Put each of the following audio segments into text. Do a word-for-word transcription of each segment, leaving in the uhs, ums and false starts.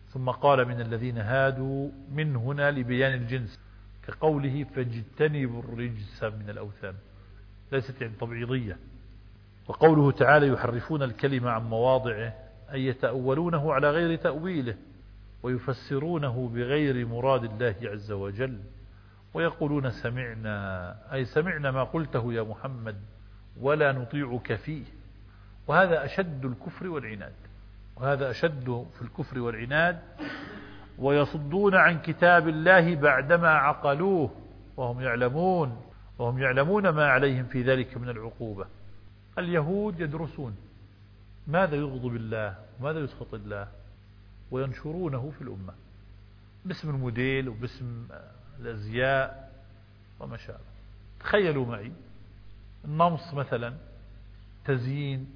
ثم قال من الذين هادوا من هنا لبيان الجنس، كقوله فاجتنبوا الرجس من الأوثان، ليست يعني تبعيضية. وقوله تعالى يحرفون الكلمة عن مواضعه أي يتأولونه على غير تأويله ويفسرونه بغير مراد الله عز وجل، ويقولون سمعنا أي سمعنا ما قلته يا محمد ولا نطيعك فيه. وهذا أشد الكفر والعناد، وهذا أشد في الكفر والعناد. ويصدون عن كتاب الله بعدما عقلوه وهم يعلمون وهم يعلمون ما عليهم في ذلك من العقوبة. اليهود يدرسون ماذا يغضب الله وماذا يسخط الله وينشرونه في الأمة باسم الموديل وباسم الأزياء وما شابه. تخيلوا معي النمص مثلا، تزيين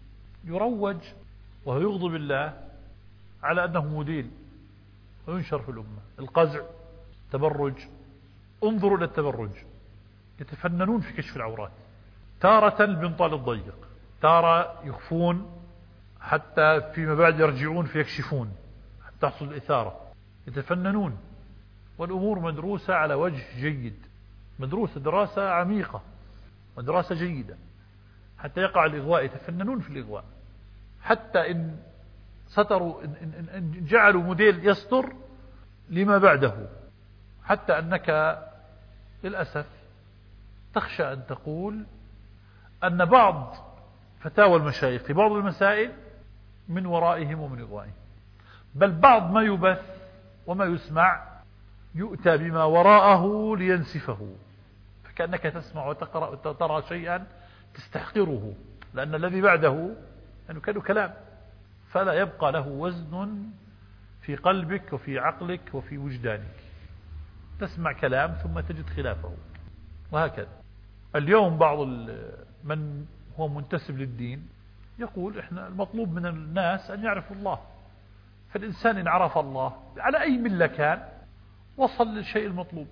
يروج وهو يغضب الله على أنه موديل وينشر في الأمة. القزع، تبرج، انظروا إلى التبرج، يتفننون في كشف العورات، تارة البنطال الضيق، تارة يخفون حتى فيما بعد يرجعون فيكشفون حتى تحصل الإثارة، يتفننون. والأمور مدروسة على وجه جيد، مدروسة دراسة عميقة ودراسة جيدة حتى يقع الإغواء. يتفننون في الإغواء حتى إن ستروا إن, إن, إن جعلوا موديل يستر لما بعده، حتى أنك للأسف تخشى أن تقول أن بعض فتاوى المشايخ في بعض المسائل من ورائهم ومن إغوائهم، بل بعض ما يبث وما يسمع يؤتى بما وراءه لينسفه، فكأنك تسمع وتقرأ وترى شيئا تستحقره، لأن الذي بعده يعني كانوا كلام، فلا يبقى له وزن في قلبك وفي عقلك وفي وجدانك. تسمع كلام ثم تجد خلافه، وهكذا. اليوم بعض من هو منتسب للدين يقول إحنا المطلوب من الناس أن يعرفوا الله، فالإنسان إن عرف الله على أي ملة كان وصل للشيء المطلوب.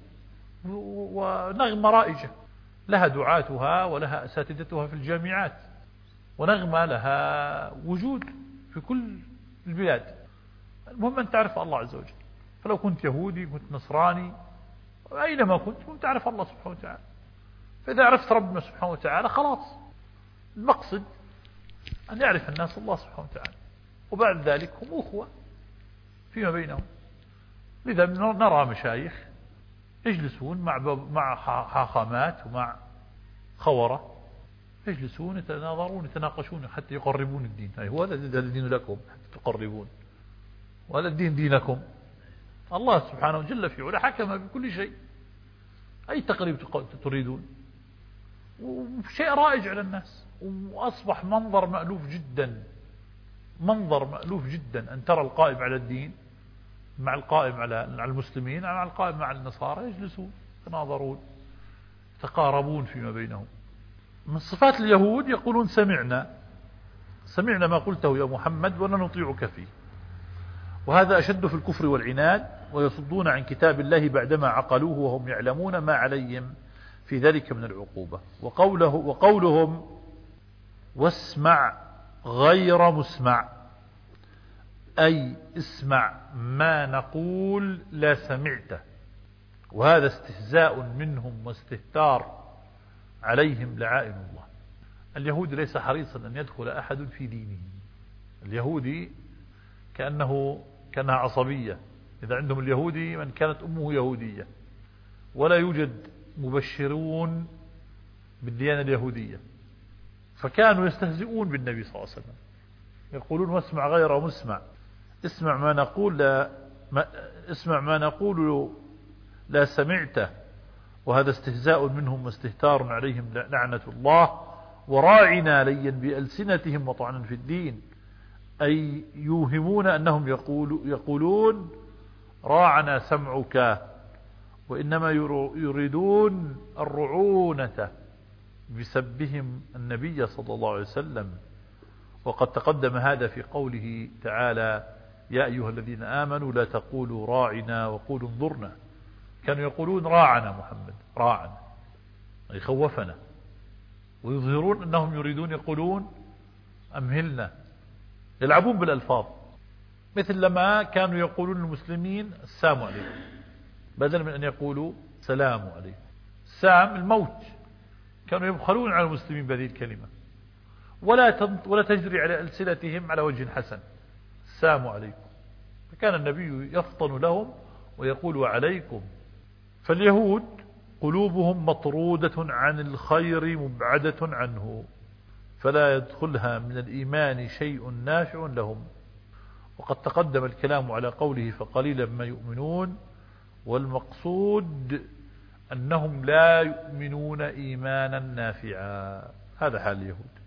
ونغمة رائجة لها دعاتها ولها أساتذتها في الجامعات، ونغمة لها وجود في كل البلاد. المهم أن تعرف الله عز وجل، فلو كنت يهودي كنت نصراني أينما كنت كنت تعرف الله سبحانه وتعالى. فإذا عرفت ربنا سبحانه وتعالى خلاص، المقصد أن يعرف الناس الله سبحانه وتعالى، وبعد ذلك هم أخوة فيما بينهم. لذا نرى مشايخ يجلسون مع مع حاخامات ومع خورة، يجلسون يتناظرون يتناقشون حتى يقربون الدين. أي هو هذا الدين لكم حتى تقربون، وهذا الدين دينكم. الله سبحانه وجل في علا حكم بكل شيء، أي تقريب تريدون؟ وشيء رائج على الناس، وأصبح منظر مألوف جدا، منظر مألوف جدا أن ترى القائم على الدين مع القائم على المسلمين مع القائم مع النصارى يجلسون يتناظرون يتقاربون فيما بينهم. من صفات اليهود يقولون سمعنا سمعنا ما قلته يا محمد ولا نطيعك فيه، وهذا أشد في الكفر والعناد. ويصدون عن كتاب الله بعدما عقلوه وهم يعلمون ما عليهم في ذلك من العقوبة. وقوله وقولهم واسمع غير مسمع، أي اسمع ما نقول لا سمعته، وهذا استهزاء منهم واستهتار عليهم لعائن الله. اليهود ليس حريصا أن يدخل أحد في دينه. اليهودي كأنه كانها عصبية، إذا عندهم اليهودي من كانت أمه يهودية، ولا يوجد مبشرون بالديانة اليهودية، فكانوا يستهزئون بالنبي صلى الله عليه وسلم، يقولون واسمع غير مسمع، اسمع ما نقول لا ما اسمع ما نقول لا سمعته، وهذا استهزاء منهم واستهتار عليهم لعنة الله. وراعنا ليا بألسنتهم وطعنا في الدين، أي يوهمون أنهم يقول يقولون راعنا سمعك، وإنما يريدون الرعونة بسبهم النبي صلى الله عليه وسلم. وقد تقدم هذا في قوله تعالى يا أيها الذين آمنوا لا تقولوا راعنا وقولوا انظرنا. كانوا يقولون راعنا محمد راعنا، أي خوفنا، ويظهرون أنهم يريدون يقولون أمهلنا، يلعبون بالألفاظ. مثل لما كانوا يقولون للمسلمين السلام عليكم بدلا من أن يقولوا سلام عليكم. السام الموت، كانوا يبخلون على المسلمين بهذه الكلمة، ولا ولا تجري على ألسنتهم على وجه حسن. السلام عليكم، فكان النبي يفطن لهم ويقول وعليكم. فاليهود قلوبهم مطرودة عن الخير مبعدة عنه، فلا يدخلها من الإيمان شيء نافع لهم. وقد تقدم الكلام على قوله فقليلا ما يؤمنون، والمقصود أنهم لا يؤمنون إيمانا نافعا. هذا حال اليهود.